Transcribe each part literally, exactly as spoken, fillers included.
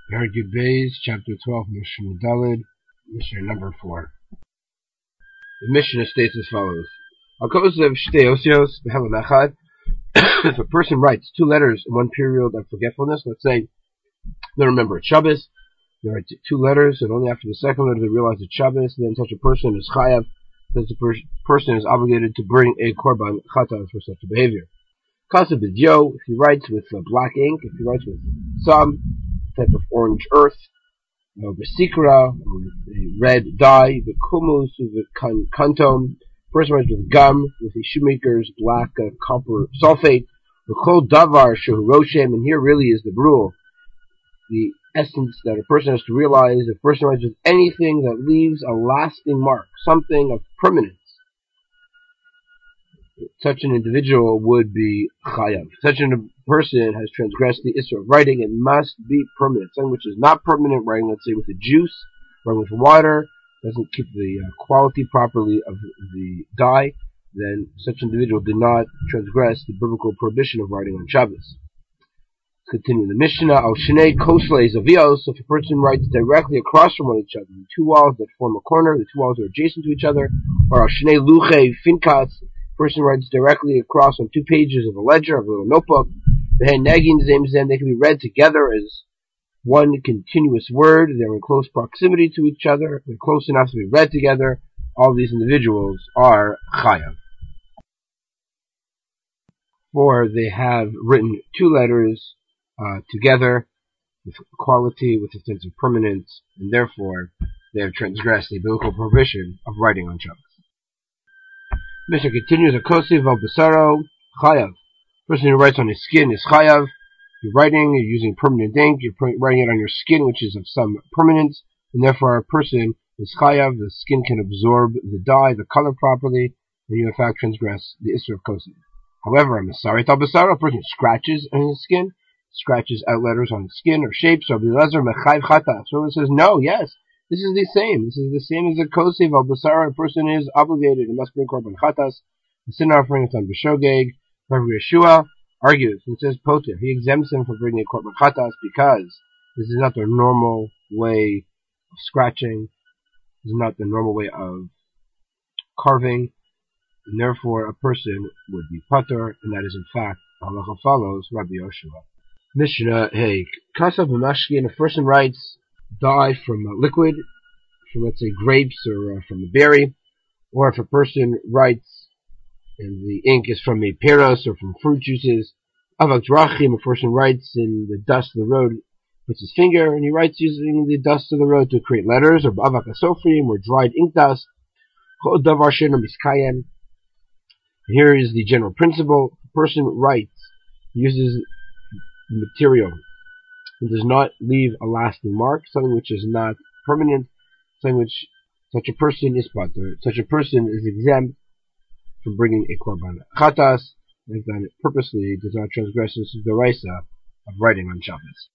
Perek Beis, chapter twelve, Mishnah Daled, Mishnah number four. The Mishnah states as follows: if a person writes two letters in one period of forgetfulness, let's say they remember it's Shabbos, they write two letters, and only after the second letter they realize it's Shabbos, then such a person is chayav, since the per- person is obligated to bring a korban chatas for such a behavior. Kasa b'dio, if he writes with uh, black ink, if he writes with some type of orange earth, no besikra, with a red dye, the kumus, the kantom, person writes with gum, with the shoemaker's black uh, copper sulfate, the chol davar shehu roshem, and here really is the rule, the essence that a person has to realize: if a person writes with anything that leaves a lasting mark, something of permanence, such an individual would be chayav. Such a person has transgressed the issur of writing. It must be permanent. Something which is not permanent, writing, let's say, with a juice, writing with water, doesn't keep the uh, quality properly of the dye, then such an individual did not transgress the biblical prohibition of writing on Shabbos. Continue the Mishnah. Al shnei koslei zavios. If a person writes directly across from one each other, the two walls that form a corner, the two walls are adjacent to each other, or al shnei luchei finkas. Person writes directly across on two pages of a ledger, of a little notebook. They can be read together as one continuous word. They're in close proximity to each other. They're close enough to be read together. All these individuals are chayav. For they have written two letters uh, together with quality, with a sense of permanence, and therefore they have transgressed the biblical prohibition of writing on Shabbos. Mishnah continues: a kosiv al basaro chayav. Person who writes on his skin is chayav. You're writing, you're using permanent ink, you're writing it on your skin, which is of some permanence, and therefore a person is chayav. The skin can absorb the dye, the color properly, and you in fact transgress the issur of kosiv. However, a masaret al basaro, a person who scratches on his skin, scratches out letters on his skin or shapes, or bilazer mechayv chata. So it says, no, yes, this is the same. This is the same as a kosiv al basara. A person is obligated and must bring korban chatas. The sin offering is on b'shogeg. Rabbi Yeshua argues and says poter. He exempts him from bringing a korban chatas because this is not the normal way of scratching. This is not the normal way of carving, and therefore a person would be pater, and that is in fact halacha follows Rabbi Yeshua. Mishnah hey kasav b'mashkin. A person writes dye from a liquid, from let's say grapes or uh, from a berry, or if a person writes and the ink is from a peros or from fruit juices, avak drachim, a person writes in the dust of the road, puts his finger and he writes using the dust of the road to create letters, or avak asofrim, or dried ink dust. Chol davar she'eino miskayem. Here is the general principle: a person writes, uses material, it does not leave a lasting mark, something which is not permanent, something which such a person is pater. Such a person is exempt from bringing a korban chatas, and done it purposely, does not transgress the raisa of writing on Shabbos.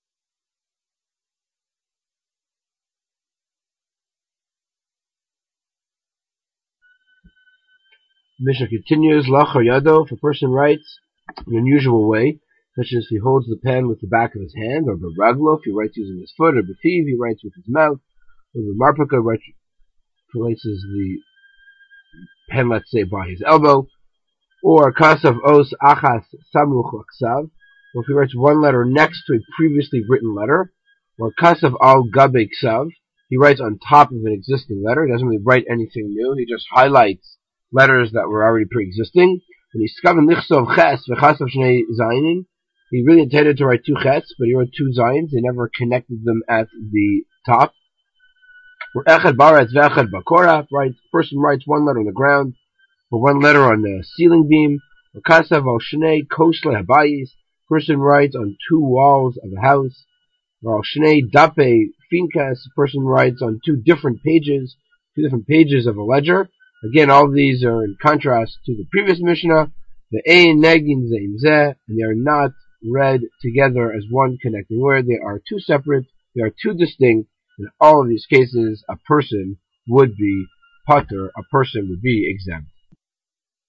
Mishnah continues: lachar yado. If a person writes in an unusual way, such as he holds the pen with the back of his hand, or beraglo, if he writes using his foot, or befiv, he writes with his mouth, or the marpika, places the pen, let's say, by his elbow, or kasav os achas samuch aksav, or if he writes one letter next to a previously written letter, or kasav al gabe ksav, he writes on top of an existing letter. He doesn't really write anything new, he just highlights letters that were already pre-existing. And he's skaven lichsov ches v'chasav shnei zayin. He really intended to write two chets, but he wrote two zayins. He never connected them at the top. Or echad baretz ve'echad bakora. Right, person writes one letter on the ground, or one letter on the ceiling beam. Or kasav al shnei kosle habayis. Person writes on two walls of a house. Or al shnei dape finkas. Person writes on two different pages, two different pages of a ledger. Again, all of these are in contrast to the previous Mishnah. The ein negin zeim zeh, and they are not read together as one connecting word. They are two separate, they are two distinct. In all of these cases, a person would be pater, a person would be exempt.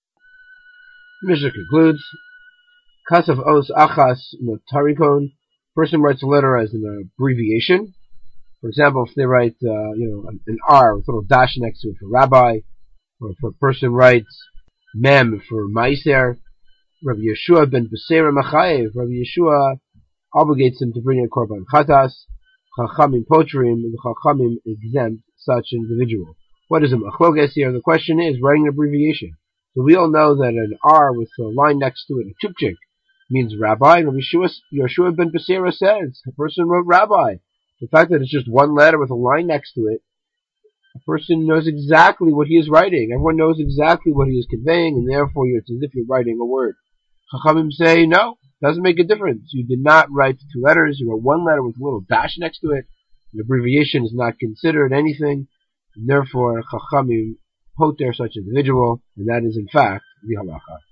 The Mishnah concludes: kasav os achas notarikon. person writes a letter as an abbreviation. For example, if they write, uh, you know, an, an R with a little dash next to it for rabbi, or if a person writes mem for meiser, Rabbi Yeshua ben Beseira Machayev, Rabbi Yeshua obligates him to bring a korban chatas. Chachamim potrim, the Chachamim exempt such an individual. What is a machloges here? The question is writing an abbreviation. So we all know that an R with a line next to it, a chupchik, means rabbi. Rabbi Yeshua, Yeshua ben Beseira says a person wrote rabbi. The fact that it's just one letter with a line next to it, a person knows exactly what he is writing. Everyone knows exactly what he is conveying, and therefore it's as if you're writing a word. Chachamim say, no, doesn't make a difference. You did not write two letters, you wrote one letter with a little dash next to it. An abbreviation is not considered anything, and therefore Chachamim poter such individual, and that is in fact the halacha.